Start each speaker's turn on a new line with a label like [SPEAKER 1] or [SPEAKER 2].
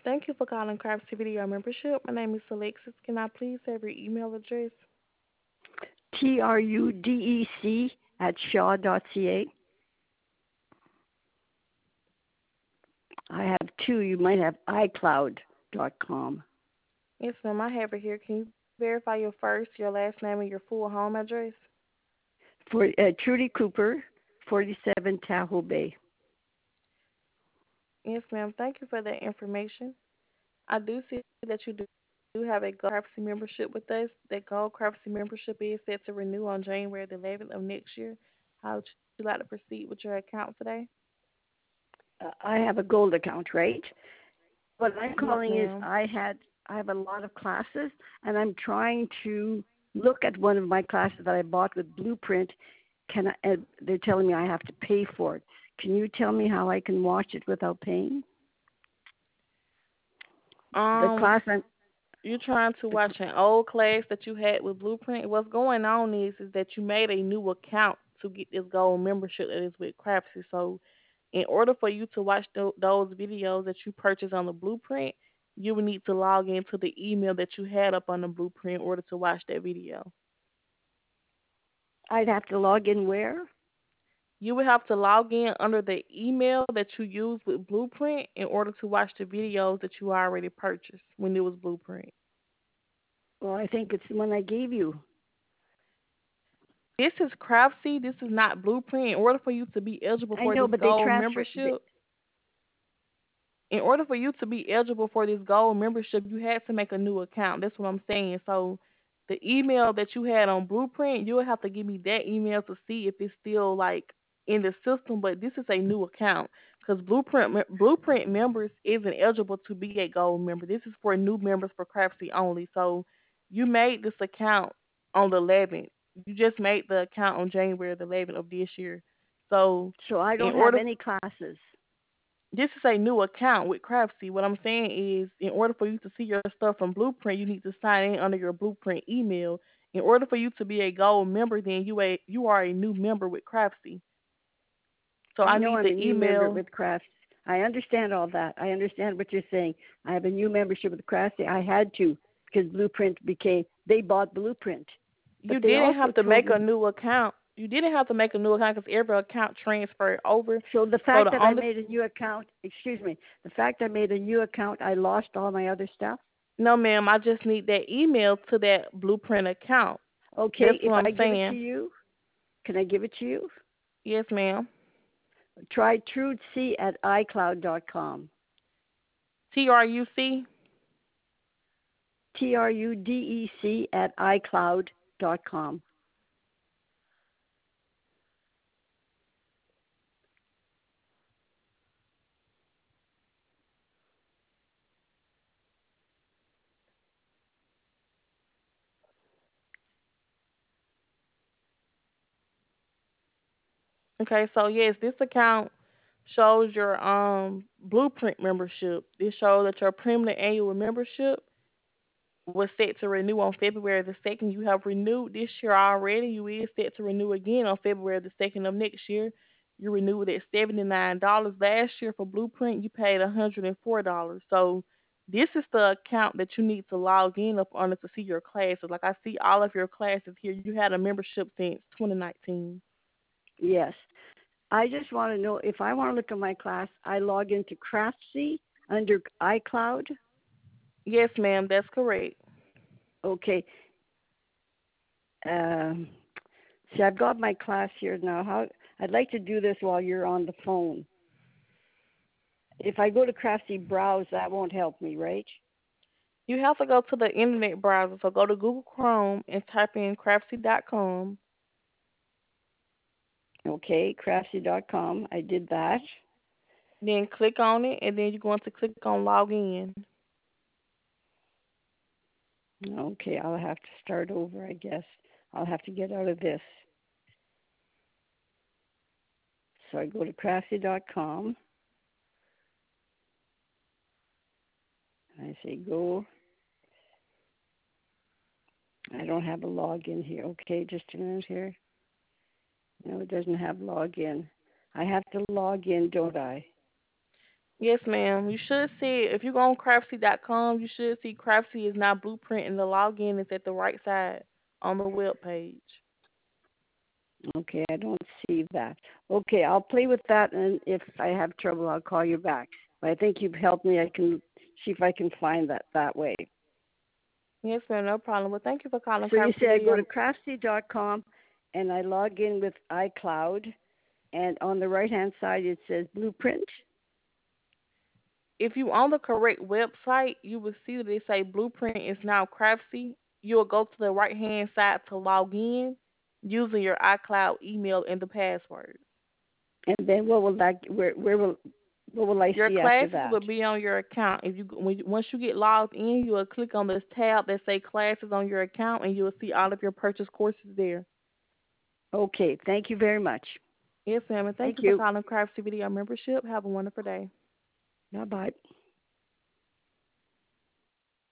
[SPEAKER 1] Thank you for calling Craftsy Video Membership. My name is Alexis. Can I please have your email address?
[SPEAKER 2] TRUDEC at shaw.ca. I have two. You might have iCloud.com.
[SPEAKER 1] Yes, ma'am. I have it here. Can you verify your first, your last name, and your full home address?
[SPEAKER 2] For Trudy Cooper, 47 Tahoe Bay.
[SPEAKER 1] Yes, ma'am. Thank you for that information. I do see that you do have a Gold Craftsy membership with us. That Gold Craftsy membership is set to renew on January the 11th of next year. How would you like to proceed with your account today?
[SPEAKER 2] I have a gold account, right? What I'm
[SPEAKER 1] Yes,
[SPEAKER 2] calling is
[SPEAKER 1] ma'am.
[SPEAKER 2] I have a lot of classes, and I'm trying to look at one of my classes that I bought with Blueprint. They're telling me I have to pay for it. Can you tell me how I can watch it without paying? The
[SPEAKER 1] Um,
[SPEAKER 2] class I'm
[SPEAKER 1] you're trying to
[SPEAKER 2] the,
[SPEAKER 1] watch an old class that you had with Blueprint. What's going on is that you made a new account to get this gold membership that is with Craftsy. So, in order for you to watch those videos that you purchased on the Blueprint, you would need to log into the email that you had up on the Blueprint in order to watch that video.
[SPEAKER 2] I'd have to log in where?
[SPEAKER 1] You would have to log in under the email that you used with Blueprint in order to watch the videos that you already purchased when it was Blueprint.
[SPEAKER 2] Well, I think it's the one I gave you.
[SPEAKER 1] This is Craftsy. This is not Blueprint. In order for you to be eligible
[SPEAKER 2] I
[SPEAKER 1] for
[SPEAKER 2] know,
[SPEAKER 1] this
[SPEAKER 2] but they
[SPEAKER 1] gold
[SPEAKER 2] transfer.
[SPEAKER 1] membership, in order for you to be eligible for this gold membership, you had to make a new account. That's what I'm saying. So the email that you had on Blueprint, you'll have to give me that email to see if it's still like in the system. But this is a new account because Blueprint members isn't eligible to be a gold member. This is for new members for Craftsy only. So you made this account on the 11th. You just made the account on January the 11th of this year. So
[SPEAKER 2] So I
[SPEAKER 1] in
[SPEAKER 2] don't have
[SPEAKER 1] order
[SPEAKER 2] any classes.
[SPEAKER 1] this is a new account with Craftsy. What I'm saying is, in order for you to see your stuff from Blueprint, you need to sign in under your Blueprint email. In order for you to be a gold member, then you are a new member with Craftsy. So
[SPEAKER 2] I
[SPEAKER 1] I
[SPEAKER 2] know
[SPEAKER 1] need
[SPEAKER 2] I'm
[SPEAKER 1] the
[SPEAKER 2] a new member
[SPEAKER 1] email.
[SPEAKER 2] with Crafts. I understand all that. I understand what you're saying. I have a new membership with Craftsy. I had to because Blueprint they bought Blueprint. But
[SPEAKER 1] You
[SPEAKER 2] they
[SPEAKER 1] didn't
[SPEAKER 2] also
[SPEAKER 1] have to
[SPEAKER 2] told
[SPEAKER 1] make a
[SPEAKER 2] me,
[SPEAKER 1] new account. You didn't have to make a new account because every account transferred over.
[SPEAKER 2] so the
[SPEAKER 1] So
[SPEAKER 2] fact
[SPEAKER 1] the
[SPEAKER 2] that I
[SPEAKER 1] only
[SPEAKER 2] made a new account, excuse me, the fact I made a new account, I lost all my other stuff.
[SPEAKER 1] no, ma'am, I just need that email to that Blueprint account.
[SPEAKER 2] Okay,
[SPEAKER 1] That's
[SPEAKER 2] if
[SPEAKER 1] what I'm
[SPEAKER 2] I give it to
[SPEAKER 1] saying.
[SPEAKER 2] you, can I give it to you?
[SPEAKER 1] Yes, ma'am.
[SPEAKER 2] Try trudec at iCloud.com.
[SPEAKER 1] TRUC.
[SPEAKER 2] TRUDEC at iCloud.com.
[SPEAKER 1] Okay, so yes, this account shows your Blueprint membership. This shows that your permanent annual membership was set to renew on February the 2nd. You have renewed this year already. You is set to renew again on February the 2nd of next year. You renewed at $79. Last year for Blueprint, you paid $104. So this is the account that you need to log in up on it to see your classes. Like I see all of your classes here. You had a membership since 2019.
[SPEAKER 2] Yes. I just want to know if I want to look at my class, I log into Craftsy under iCloud.
[SPEAKER 1] Yes, ma'am, that's correct.
[SPEAKER 2] Okay. Um, see, I've got my class here now. How I'd like to do this while you're on the phone. If I go to Craftsy Browse, that won't help me, right?
[SPEAKER 1] You have to go to the internet browser. So go to Google Chrome and type in craftsy.com.
[SPEAKER 2] Okay, Craftsy.com. I did that.
[SPEAKER 1] Then click on it, and then you're going to click on log in.
[SPEAKER 2] Okay, I'll have to start over, I guess. I'll have to get out of this. So I go to Craftsy.com. I say go. I don't have a login here. Okay, just a minute here. No, it doesn't have login. I have to log in, don't I?
[SPEAKER 1] Yes, ma'am. You should see if you go on craftsy.com, you should see Craftsy is now Blueprint and the login is at the right side on the web page.
[SPEAKER 2] Okay, I don't see that. Okay, I'll play with that, and if I have trouble, I'll call you back. But I think you've helped me. I can see if I can find that way.
[SPEAKER 1] Yes, ma'am, no problem. Well, thank you for calling
[SPEAKER 2] So you
[SPEAKER 1] Craftsy
[SPEAKER 2] say I go
[SPEAKER 1] Video.
[SPEAKER 2] to craftsy.com and I log in with iCloud, and on the right-hand side it says Blueprint.
[SPEAKER 1] If you on the correct website, you will see that they say Blueprint is now Craftsy. You will go to the right hand side to log in using your iCloud email and the password.
[SPEAKER 2] And then what will that? Where will what will I
[SPEAKER 1] Your
[SPEAKER 2] see after
[SPEAKER 1] classes
[SPEAKER 2] that?
[SPEAKER 1] will be on your account. If once you get logged in, you will click on this tab that say classes on your account, and you will see all of your purchase courses there.
[SPEAKER 2] Okay, thank you very much.
[SPEAKER 1] Yes, ma'am, and thank
[SPEAKER 2] Thank
[SPEAKER 1] you for
[SPEAKER 2] you.
[SPEAKER 1] calling Craftsy Video Membership. Have a wonderful day.
[SPEAKER 2] Bye bye.